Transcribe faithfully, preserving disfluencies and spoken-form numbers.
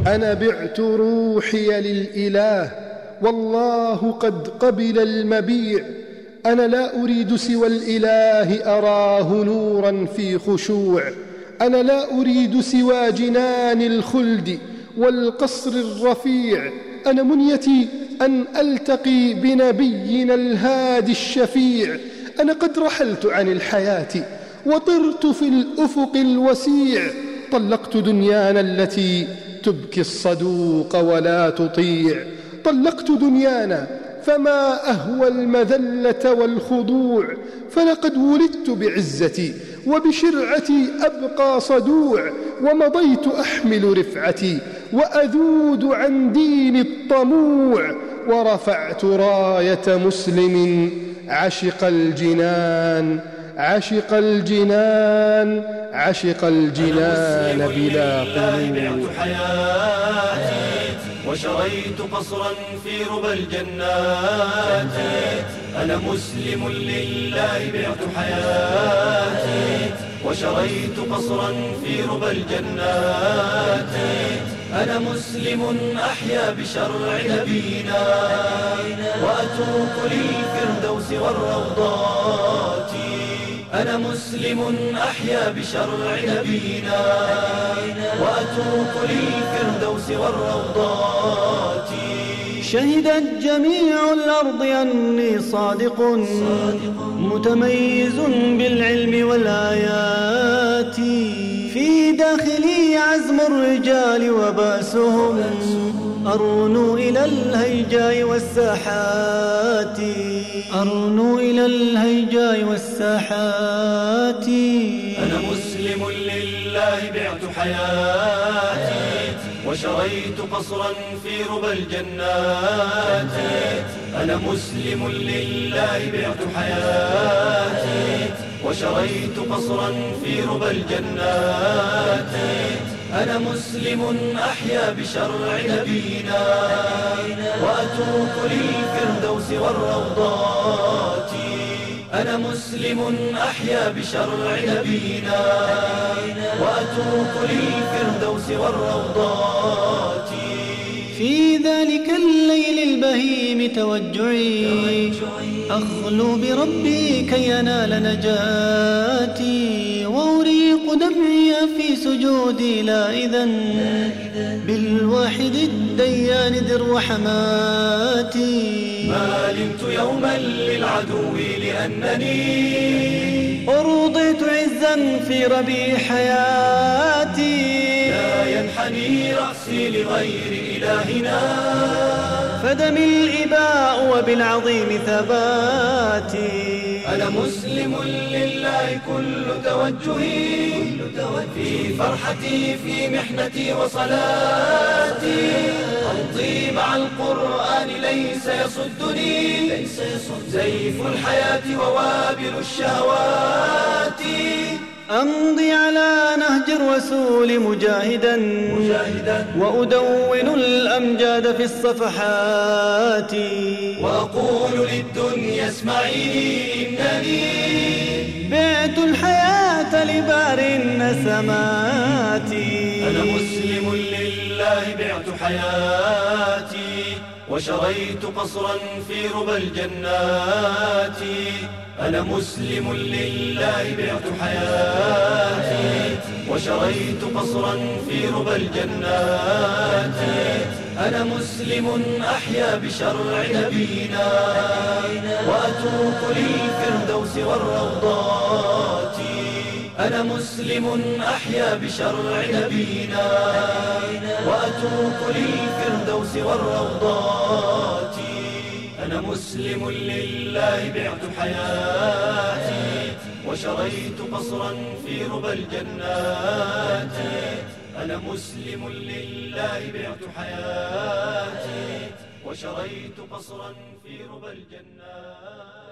أنا بعت روحي للإله والله قد قبل المبيع. أنا لا أريد سوى الإله أراه نورا في خشوع. أنا لا أريد سوى جنان الخلد والقصر الرفيع. أنا منيتي أن ألتقي بنبينا الهادي الشفيع. أنا قد رحلت عن الحياة وطرت في الأفق الوسيع. طلقت دنيانا التي تبكي الصدوق ولا تطيع. طلقت دنيانا فما أهوى المذلة والخضوع. فلقد ولدت بعزتي وبشرعتي أبقى صدوع. ومضيت أحمل رفعتي وأذود عن دين الطموع. ورفعت راية مسلم عشق الجنان عشق الجنان عشق الجنان بلا قنوع. وشريت قصرا في ربى الجنات. أنا مسلم لله بعت حياتي. وشريت قصرا في ربى الجنات. أنا مسلم أحيا بشرع نبينا وأتوق للفردوس والروضات. أنا مسلم أحيا بشرع نبينا وأتوق للفردوس والروضات. شهدت جميع الأرض أني صادق متميز بالعلم والآيات. في داخلي عزم الرجال وبأسهم أرنو إلى الهيجاء والساحات. أرنو إلى الهيجاء والساحات. أنا مسلم لله بعت حياتي. وشريت قصرا في ربى الجنات. أنا مسلم لله بعت حياتي. وشريت قصرا في ربى الجنات. أنا مسلم أحيا بشرع نبينا وأتوق للفردوس والروضات. أنا مسلم أحيا بشرع نبينا وأتوق للفردوس والروضات. في ذلك الليل البهيم توجعي أخلو بربي كي ينال نجاتي. وأريق دمعي في سجودي لا إذن بالواحد الديان ذي الرحمات. ما علمت يوما للعدو لأنني أرضيت عزا في ربيع حياتي. لا ينحني رأسي لغير إلهنا فدمي الإباء وبالعظيم ثباتي. أنا مسلم لله كل توجهي في فرحتي في محنتي وصلاتي. أمضي مع القرآن ليس يصدني سيف الحياة ووابل الشهوات. أمضي على نهج الرسول مجاهدا, مجاهدا وأدون الأمجاد في الصفحات. وأقول للدنيا اسمعي إنني بعت الحياة لبار النسمات. أنا مسلم لله بعت حياتي. وشريت قصرا في ربى الجنات. أنا مسلم لله بعت حياتي. وشريت قصرا في ربى الجنات. أنا مسلم أحيا بشرع نبينا وأتوق للفردوس والروضات. أنا مسلم أحيا بشرع نبينا وأتوق للفردوس والروضات. أنا مسلم لله بعت حياتي. وشريت قصرا في ربى الجنات. أنا مسلم لله بعت حياتي. وشريت قصرا في ربى الجنات.